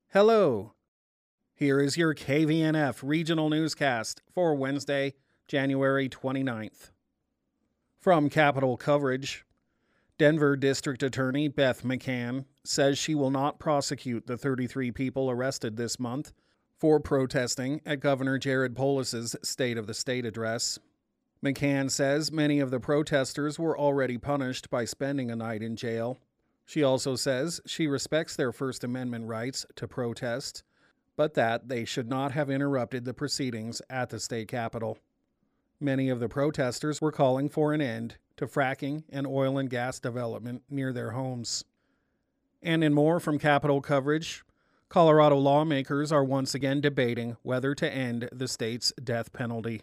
Hello. Here is your KVNF regional newscast for Wednesday, January 29th. From Capitol Coverage, Denver District Attorney Beth McCann says she will not prosecute the 33 people arrested this month for protesting at Governor Jared Polis's State of the State address. McCann says many of the protesters were already punished by spending a night in jail. She also says she respects their First Amendment rights to protest, but that they should not have interrupted the proceedings at the state capitol. Many of the protesters were calling for an end to fracking and oil and gas development near their homes. And in more from Capitol Coverage, Colorado lawmakers are once again debating whether to end the state's death penalty.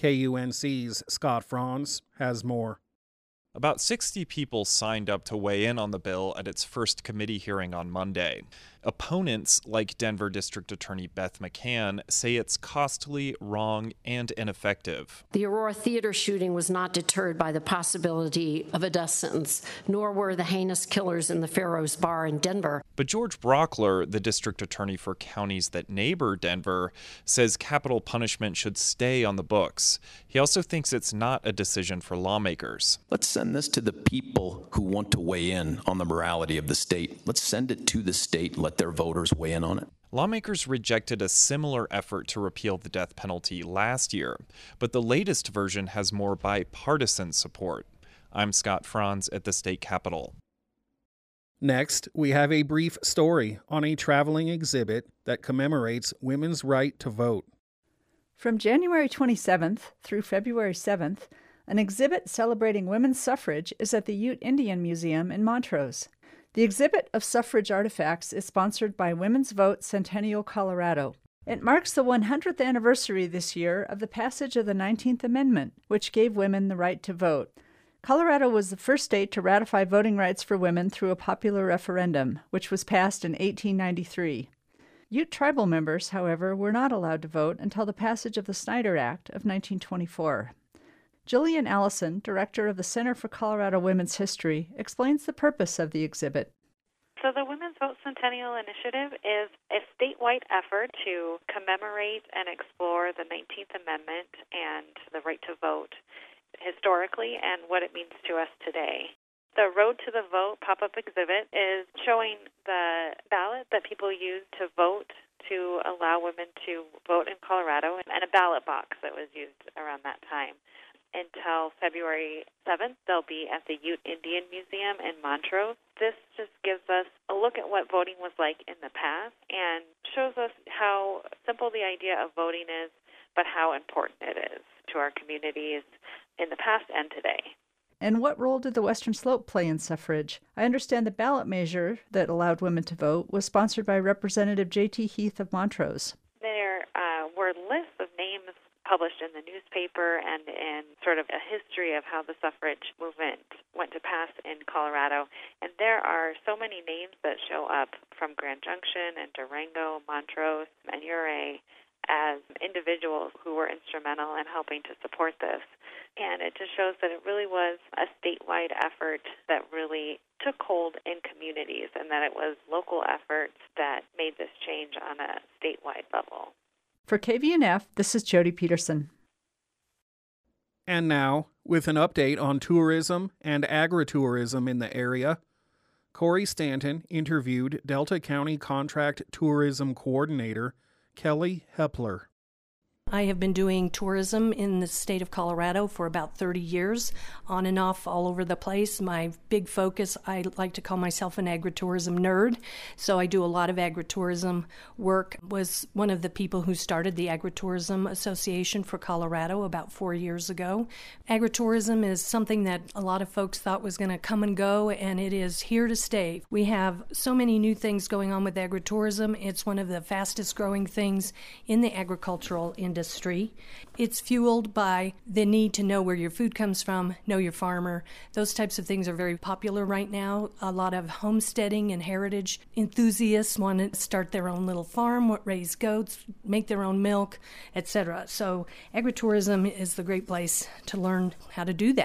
KUNC's Scott Franz has more. About 60 people signed up to weigh in on the bill at its first committee hearing on Monday. Opponents, like Denver District Attorney Beth McCann, say it's costly, wrong, and ineffective. The Aurora Theater shooting was not deterred by the possibility of a death sentence, nor were the heinous killers in the Pharaoh's Bar in Denver. But George Brockler, the district attorney for counties that neighbor Denver, says capital punishment should stay on the books. He also thinks it's not a decision for lawmakers. Let's send this to the people who want to weigh in on the morality of the state. Let's send it to the state and let their voters weigh in on it. Lawmakers rejected a similar effort to repeal the death penalty last year, but the latest version has more bipartisan support. I'm Scott Franz at the state capitol. Next, we have a brief story on a traveling exhibit that commemorates women's right to vote. From January 27th through February 7th, an exhibit celebrating women's suffrage is at the Ute Indian Museum in Montrose. The exhibit of suffrage artifacts is sponsored by Women's Vote Centennial Colorado. It marks the 100th anniversary this year of the passage of the 19th Amendment, which gave women the right to vote. Colorado was the first state to ratify voting rights for women through a popular referendum, which was passed in 1893. Ute tribal members, however, were not allowed to vote until the passage of the Snyder Act of 1924. Jillian Allison, director of the Center for Colorado Women's History, explains the purpose of the exhibit. So the Women's Vote Centennial Initiative is a statewide effort to commemorate and explore the 19th Amendment and the right to vote historically and what it means to us today. The Road to the Vote pop-up exhibit is showing the ballot that people use to vote to allow women to vote in Colorado and a ballot box that was used around that time. Until February 7th, they'll be at the Ute Indian Museum in Montrose. This just gives us a look at what voting was like in the past and shows us how simple the idea of voting is, but how important it is to our communities in the past and today. And what role did the Western Slope play in suffrage? I understand the ballot measure that allowed women to vote was sponsored by Representative J.T. Heath of Montrose. There were lists of names published in the newspaper and in sort of a history of how the suffrage movement went to pass in Colorado. And there are so many names that show up from Grand Junction and Durango, Montrose, and Ouray as individuals who were instrumental in helping to support this. And it just shows that it really was a statewide effort that really took hold in communities and that it was local efforts that made this change on a statewide level. For KVNF, this is Jody Peterson. And now, with an update on tourism and agritourism in the area, Corey Stanton interviewed Delta County Contract Tourism Coordinator Kelly Hepler. I have been doing tourism in the state of Colorado for about 30 years, on and off all over the place. My big focus, I like to call myself an agritourism nerd, so I do a lot of agritourism work. Was one of the people who started the Agritourism Association for Colorado about 4 years ago. Agritourism is something that a lot of folks thought was going to come and go, and it is here to stay. We have so many new things going on with agritourism. It's one of the fastest growing things in the agricultural industry. It's fueled by the need to know where your food comes from, know your farmer. Those types of things are very popular right now. A lot of homesteading and heritage enthusiasts want to start their own little farm, raise goats, make their own milk, etc. So agritourism is the great place to learn how to do that.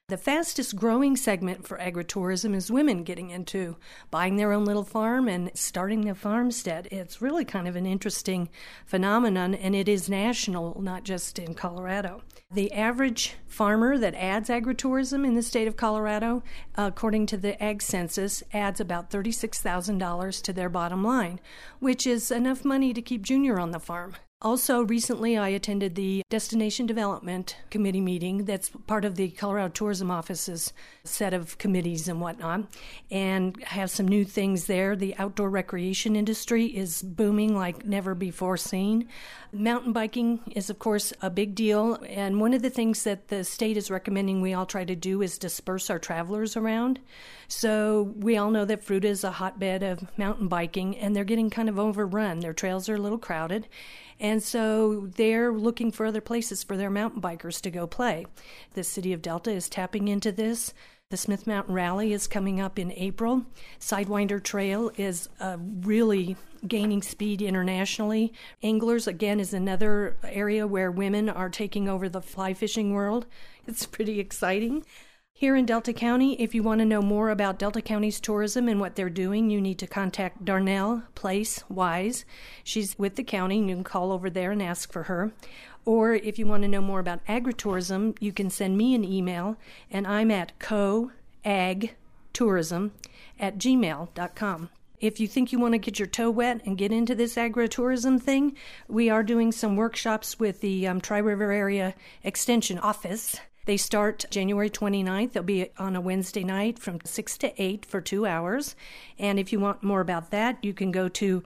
The fastest growing segment for agritourism is women getting into buying their own little farm and starting a farmstead. It's really kind of an interesting phenomenon, and it is national, not just in Colorado. The average farmer that adds agritourism in the state of Colorado, according to the Ag Census, adds about $36,000 to their bottom line, which is enough money to keep Junior on the farm. Also, recently I attended the Destination Development Committee meeting that's part of the Colorado Tourism Office's set of committees and whatnot, and have some new things there. The outdoor recreation industry is booming like never before seen. Mountain biking is, of course, a big deal, and one of the things that the state is recommending we all try to do is disperse our travelers around. So we all know that Fruita is a hotbed of mountain biking, and they're getting kind of overrun. Their trails are a little crowded. And so they're looking for other places for their mountain bikers to go play. The city of Delta is tapping into this. The Smith Mountain Rally is coming up in April. Sidewinder Trail is really gaining speed internationally. Anglers, again, is another area where women are taking over the fly fishing world. It's pretty exciting. Here in Delta County, if you want to know more about Delta County's tourism and what they're doing, you need to contact Darnell Place Wise. She's with the county, and you can call over there and ask for her. Or if you want to know more about agritourism, you can send me an email, and I'm at coagtourism@gmail.com. If you think you want to get your toe wet and get into this agritourism thing, we are doing some workshops with the Tri-River Area Extension Office. They start January 29th. They'll be on a Wednesday night from 6 to 8 for 2 hours. And if you want more about that, you can go to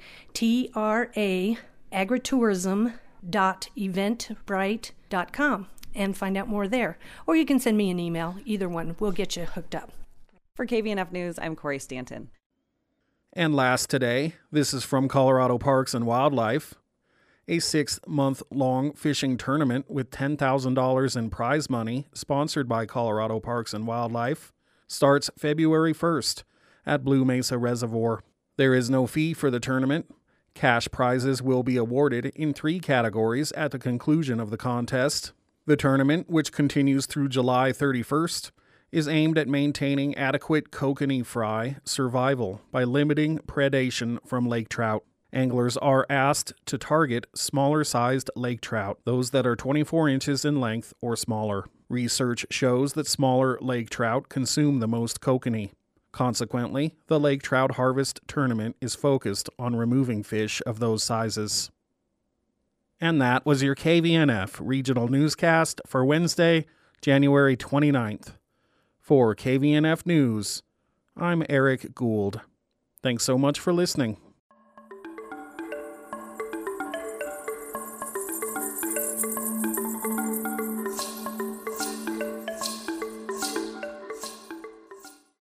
tragritourism.eventbrite.com and find out more there. Or you can send me an email. Either one. We'll get you hooked up. For KVNF News, I'm Corey Stanton. And last today, this is from Colorado Parks and Wildlife. A 6-month-long fishing tournament with $10,000 in prize money, sponsored by Colorado Parks and Wildlife, starts February 1st at Blue Mesa Reservoir. There is no fee for the tournament. Cash prizes will be awarded in 3 categories at the conclusion of the contest. The tournament, which continues through July 31st, is aimed at maintaining adequate kokanee fry survival by limiting predation from lake trout. Anglers are asked to target smaller-sized lake trout, those that are 24 inches in length or smaller. Research shows that smaller lake trout consume the most kokanee. Consequently, the Lake Trout Harvest Tournament is focused on removing fish of those sizes. And that was your KVNF Regional Newscast for Wednesday, January 29th. For KVNF News, I'm Eric Gould. Thanks so much for listening.